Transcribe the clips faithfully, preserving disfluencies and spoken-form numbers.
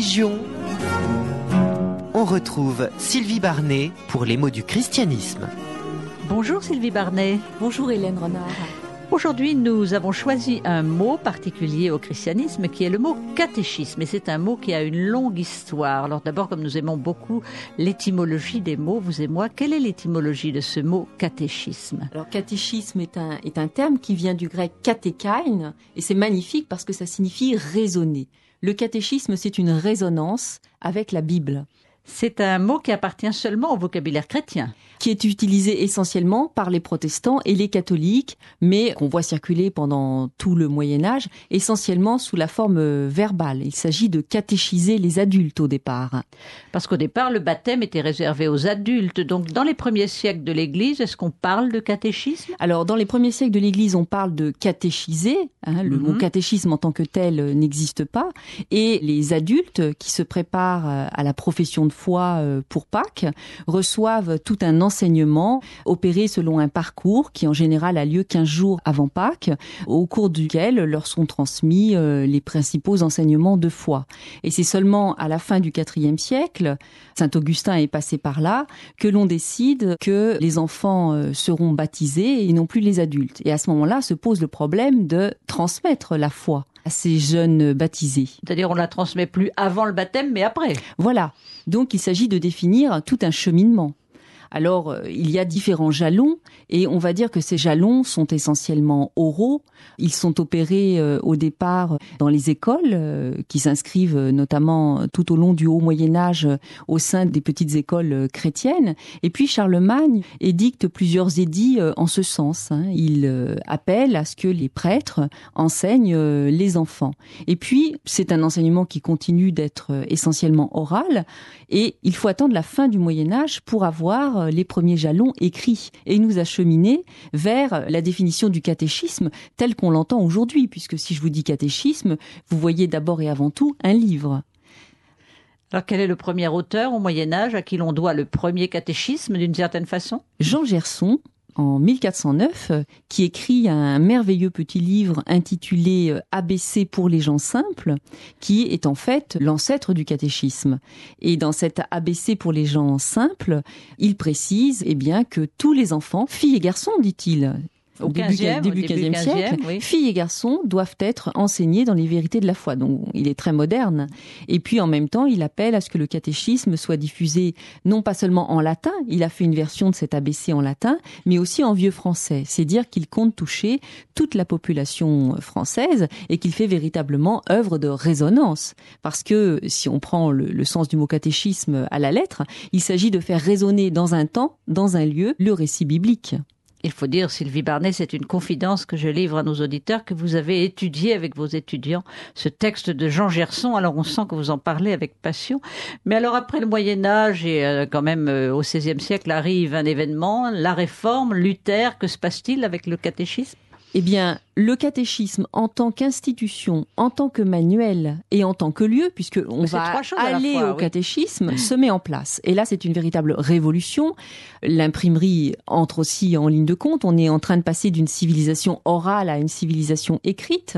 religion. On retrouve Sylvie Barnet pour les mots du christianisme. Bonjour Sylvie Barnet. Bonjour Hélène Renard. Aujourd'hui, nous avons choisi un mot particulier au christianisme qui est le mot catéchisme. Et c'est un mot qui a une longue histoire. Alors d'abord, comme nous aimons beaucoup l'étymologie des mots, vous et moi, quelle est l'étymologie de ce mot catéchisme ? Alors catéchisme est un, est un terme qui vient du grec katékain et c'est magnifique parce que ça signifie raisonner. Le catéchisme, c'est une résonance avec la Bible. C'est un mot qui appartient seulement au vocabulaire chrétien. Qui est utilisé essentiellement par les protestants et les catholiques, mais qu'on voit circuler pendant tout le Moyen-Âge, essentiellement sous la forme verbale. Il s'agit de catéchiser les adultes au départ. Parce qu'au départ, le baptême était réservé aux adultes. Donc, dans les premiers siècles de l'Église, est-ce qu'on parle de catéchisme ? Alors, dans les premiers siècles de l'Église, on parle de catéchiser. Hein, le mm-hmm. mot catéchisme en tant que tel n'existe pas. Et les adultes qui se préparent à la profession de foi pour Pâques reçoivent tout un enseignement opéré selon un parcours qui en général a lieu quinze jours avant Pâques, au cours duquel leur sont transmis les principaux enseignements de foi. Et c'est seulement à la fin du quatrième siècle, Saint Augustin est passé par là, que l'on décide que les enfants seront baptisés et non plus les adultes. Et à ce moment-là se pose le problème de transmettre la foi à ces jeunes baptisés. C'est-à-dire on la transmet plus avant le baptême, mais après. Voilà. Donc il s'agit de définir tout un cheminement. Alors, il y a différents jalons et on va dire que ces jalons sont essentiellement oraux. Ils sont opérés euh, au départ dans les écoles euh, qui s'inscrivent notamment tout au long du haut Moyen-Âge euh, au sein des petites écoles euh, chrétiennes. Et puis Charlemagne édicte plusieurs édits euh, en ce sens. Hein. Il euh, appelle à ce que les prêtres enseignent euh, les enfants. Et puis, c'est un enseignement qui continue d'être euh, essentiellement oral et il faut attendre la fin du Moyen-Âge pour avoir les premiers jalons écrits et nous acheminer vers la définition du catéchisme tel qu'on l'entend aujourd'hui, puisque si je vous dis catéchisme, vous voyez d'abord et avant tout un livre. Alors quel est le premier auteur au Moyen-Âge à qui l'on doit le premier catéchisme d'une certaine façon ? Jean Gerson, en mille quatre cent neuf, qui écrit un merveilleux petit livre intitulé A B C pour les gens simples, qui est en fait l'ancêtre du catéchisme. Et dans cet A B C pour les gens simples, il précise eh bien, que tous les enfants, filles et garçons, dit-il, Au début, quinzième, début au début quinzième siècle, oui. filles et garçons doivent être enseignés dans les vérités de la foi. Donc, il est très moderne. Et puis, en même temps, il appelle à ce que le catéchisme soit diffusé non pas seulement en latin, il a fait une version de cet A B C en latin, mais aussi en vieux français. C'est dire qu'il compte toucher toute la population française et qu'il fait véritablement œuvre de résonance. Parce que, si on prend le, le sens du mot catéchisme à la lettre, il s'agit de faire résonner dans un temps, dans un lieu, le récit biblique. Il faut dire, Sylvie Barnet, c'est une confidence que je livre à nos auditeurs, que vous avez étudié avec vos étudiants ce texte de Jean Gerson. Alors on sent que vous en parlez avec passion. Mais alors après le Moyen-Âge et euh, quand même euh, au seizième siècle arrive un événement, la Réforme, Luther. Que se passe-t-il avec le catéchisme ? Eh bien, le catéchisme en tant qu'institution, en tant que manuel et en tant que lieu, puisque on va aller fois, au oui. catéchisme, se met en place. Et là, c'est une véritable révolution. L'imprimerie entre aussi en ligne de compte. On est en train de passer d'une civilisation orale à une civilisation écrite.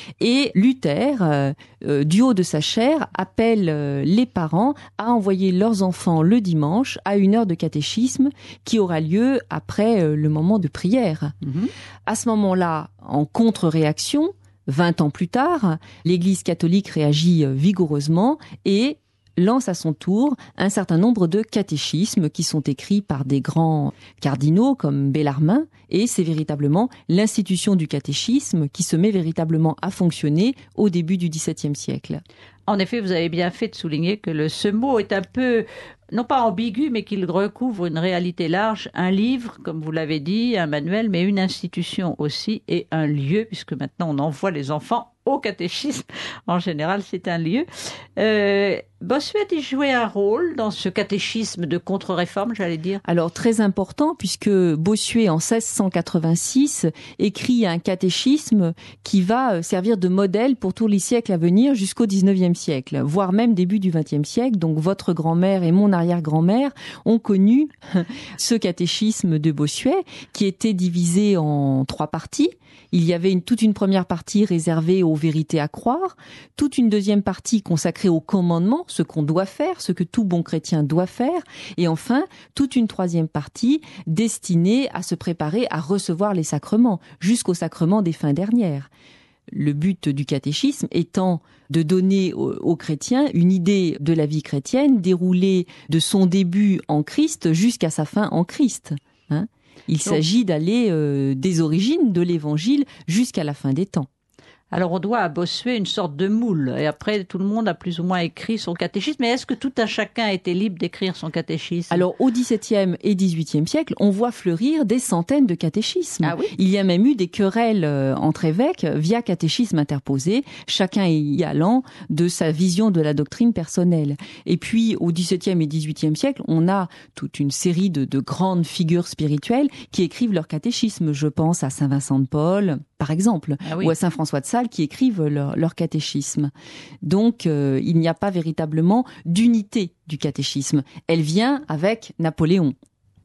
Et Luther, euh, euh, du haut de sa chaire, appelle euh, les parents à envoyer leurs enfants le dimanche à une heure de catéchisme qui aura lieu après euh, le moment de prière. Mm-hmm. À ce moment-là, en contre-réaction, vingt ans plus tard, l'Église catholique réagit vigoureusement et lance à son tour un certain nombre de catéchismes qui sont écrits par des grands cardinaux comme Bellarmin, et c'est véritablement l'institution du catéchisme qui se met véritablement à fonctionner au début du dix-septième siècle. En effet, vous avez bien fait de souligner que le, ce mot est un peu, non pas ambigu, mais qu'il recouvre une réalité large, un livre, comme vous l'avez dit, un manuel, mais une institution aussi, et un lieu, puisque maintenant on envoie les enfants au catéchisme. En général, c'est un lieu. Euh, Bossuet a joué un rôle dans ce catéchisme de contre-réforme, j'allais dire. Alors, très important, puisque Bossuet, en seize cent quatre-vingt-six, écrit un catéchisme qui va servir de modèle pour tous les siècles à venir jusqu'au dix-neuvième siècle, voire même début du vingtième siècle. Donc, votre grand-mère et mon arrière-grand-mère ont connu ce catéchisme de Bossuet, qui était divisé en trois parties. Il y avait une, toute une première partie réservée aux vérités à croire, toute une deuxième partie consacrée aux commandements, ce qu'on doit faire, ce que tout bon chrétien doit faire, et enfin, toute une troisième partie destinée à se préparer à recevoir les sacrements, jusqu'au sacrement des fins dernières. Le but du catéchisme étant de donner aux chrétiens une idée de la vie chrétienne déroulée de son début en Christ jusqu'à sa fin en Christ. Hein ? Il Donc, s'agit d'aller euh, des origines de l'Évangile jusqu'à la fin des temps. Alors on doit à Bossuet une sorte de moule, et après tout le monde a plus ou moins écrit son catéchisme, mais est-ce que tout un chacun était libre d'écrire son catéchisme ? Alors au dixseptième et dix-huitième siècle, on voit fleurir des centaines de catéchismes. Ah oui ? Il y a même eu des querelles entre évêques via catéchisme interposé, chacun y allant de sa vision de la doctrine personnelle. Et puis au dix-septième et dix-huitième siècle, on a toute une série de, de grandes figures spirituelles qui écrivent leur catéchisme. Je pense à Saint Vincent de Paul, par exemple, ah oui. ou à Saint François de Sales, qui écrivent leur, leur catéchisme. Donc, euh, il n'y a pas véritablement d'unité du catéchisme. Elle vient avec Napoléon. Napoléon ?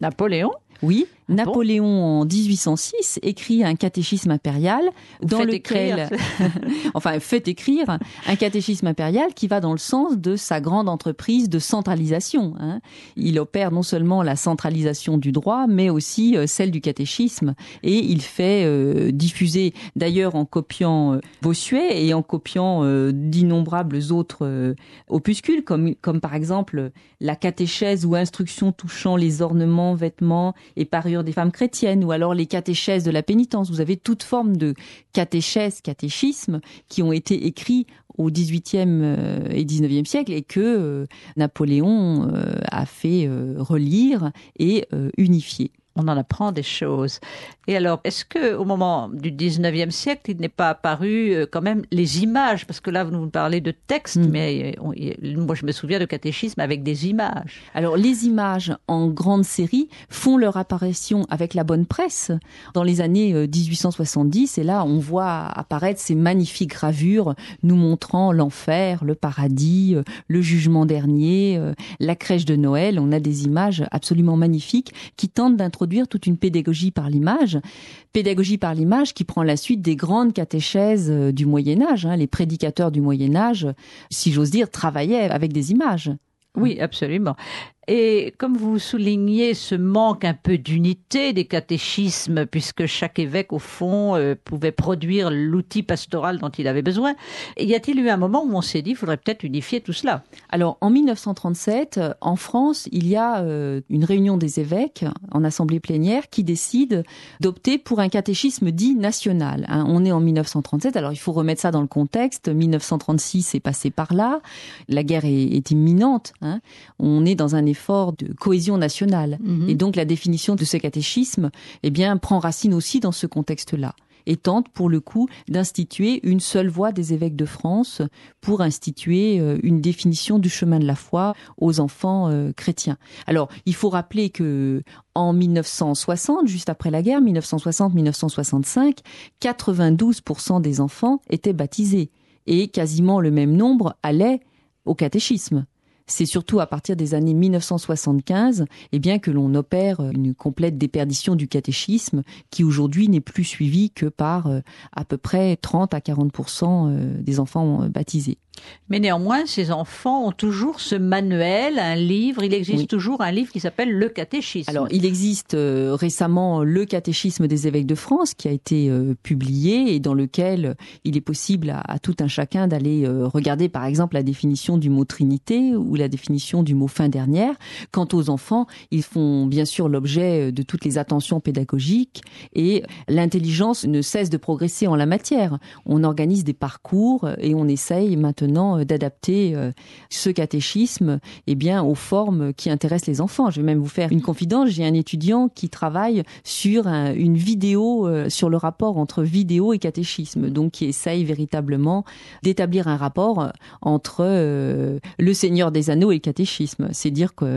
Oui, ah Napoléon bon en dix-huit cent six écrit un catéchisme impérial Vous dans faites lequel, enfin, fait écrire un catéchisme impérial qui va dans le sens de sa grande entreprise de centralisation. Hein. Il opère non seulement la centralisation du droit, mais aussi euh, celle du catéchisme, et il fait euh, diffuser, d'ailleurs en copiant euh, Bossuet et en copiant euh, d'innombrables autres euh, opuscules, comme comme par exemple la catéchèse ou instruction touchant les ornements, vêtements et parures des femmes chrétiennes, ou alors les catéchèses de la pénitence. Vous avez toute forme de catéchèse, catéchisme, qui ont été écrits au dix-huitième et dix-neuvième siècle et que euh, Napoléon euh, a fait euh, relire et euh, unifier. On en apprend des choses. Et alors, est-ce que au moment du dix-neuvième siècle, il n'est pas apparu euh, quand même les images ? Parce que là, vous nous parlez de textes, mmh. mais on, moi, je me souviens de catéchisme avec des images. Alors, les images en grande série font leur apparition avec la bonne presse dans les années dix-huit cent soixante-dix. Et là, on voit apparaître ces magnifiques gravures nous montrant l'enfer, le paradis, le jugement dernier, la crèche de Noël. On a des images absolument magnifiques qui tentent d'introduire toute une pédagogie par l'image, pédagogie par l'image qui prend la suite des grandes catéchèses du Moyen-Âge. Hein. Les prédicateurs du Moyen-Âge, si j'ose dire, travaillaient avec des images. Oui, absolument. Et comme vous soulignez ce manque un peu d'unité des catéchismes, puisque chaque évêque, au fond, euh, pouvait produire l'outil pastoral dont il avait besoin, y a-t-il eu un moment où on s'est dit qu'il faudrait peut-être unifier tout cela ? Alors, en mille neuf cent trente-sept, en France, il y a euh, une réunion des évêques en assemblée plénière qui décide d'opter pour un catéchisme dit national. Hein. On est en mille neuf cent trente-sept, alors il faut remettre ça dans le contexte. mille neuf cent trente-six est passé par là, la guerre est, est imminente. Hein. On est dans un effort de cohésion nationale. Mmh. Et donc la définition de ce catéchisme, eh bien, prend racine aussi dans ce contexte-là. Et tente, pour le coup, d'instituer une seule voix des évêques de France pour instituer une définition du chemin de la foi aux enfants euh, chrétiens. Alors, il faut rappeler que en mille neuf cent soixante, juste après la guerre, mille neuf cent soixante à mille neuf cent soixante-cinq, quatre-vingt-douze pour cent des enfants étaient baptisés et quasiment le même nombre allaient au catéchisme. C'est surtout à partir des années mille neuf cent soixante-quinze eh bien, que l'on opère une complète déperdition du catéchisme qui aujourd'hui n'est plus suivi que par euh, à peu près trente à quarante pour cent des enfants euh, baptisés. Mais néanmoins, ces enfants ont toujours ce manuel, un livre. Il existe oui. toujours un livre qui s'appelle Le Catéchisme. Alors, il existe euh, récemment Le Catéchisme des évêques de France qui a été euh, publié et dans lequel euh, il est possible à, à tout un chacun d'aller euh, regarder, par exemple, la définition du mot Trinité ou la définition du mot fin dernière. Quant aux enfants, ils font bien sûr l'objet de toutes les attentions pédagogiques et l'intelligence ne cesse de progresser en la matière. On organise des parcours et on essaye maintenant d'adapter ce catéchisme eh bien, aux formes qui intéressent les enfants. Je vais même vous faire une confidence. J'ai un étudiant qui travaille sur un, une vidéo, euh, sur le rapport entre vidéo et catéchisme, donc qui essaye véritablement d'établir un rapport entre euh, le Seigneur des Anneaux et le catéchisme. C'est dire que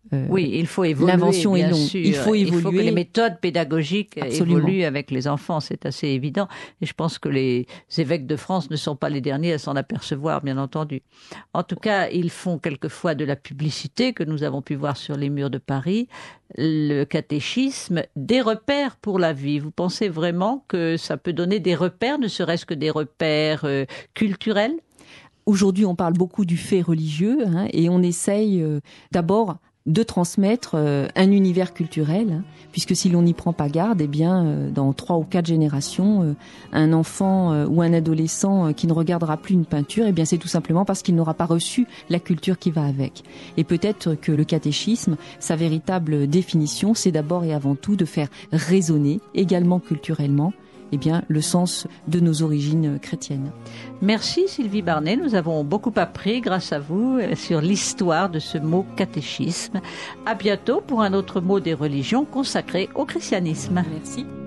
Euh, oui, il faut évoluer. L'invention bien est longue. Sûr. Il faut évoluer. Il faut que les méthodes pédagogiques Absolument. évoluent avec les enfants, c'est assez évident. Et je pense que les évêques de France ne sont pas les derniers à s'en apercevoir, bien entendu. En tout cas, ils font quelquefois de la publicité que nous avons pu voir sur les murs de Paris. Le catéchisme, des repères pour la vie. Vous pensez vraiment que ça peut donner des repères, ne serait-ce que des repères euh, culturels ? Aujourd'hui, on parle beaucoup du fait religieux hein, et on essaye euh, d'abord de transmettre euh, un univers culturel, hein, puisque si l'on n'y prend pas garde, eh bien, euh, dans trois ou quatre générations, euh, un enfant euh, ou un adolescent euh, qui ne regardera plus une peinture, eh bien, c'est tout simplement parce qu'il n'aura pas reçu la culture qui va avec. Et peut-être que le catéchisme, sa véritable définition, c'est d'abord et avant tout de faire résonner, également culturellement, eh bien, le sens de nos origines chrétiennes. Merci Sylvie Barnet, nous avons beaucoup appris grâce à vous sur l'histoire de ce mot catéchisme. À bientôt pour un autre mot des religions consacré au christianisme. Merci.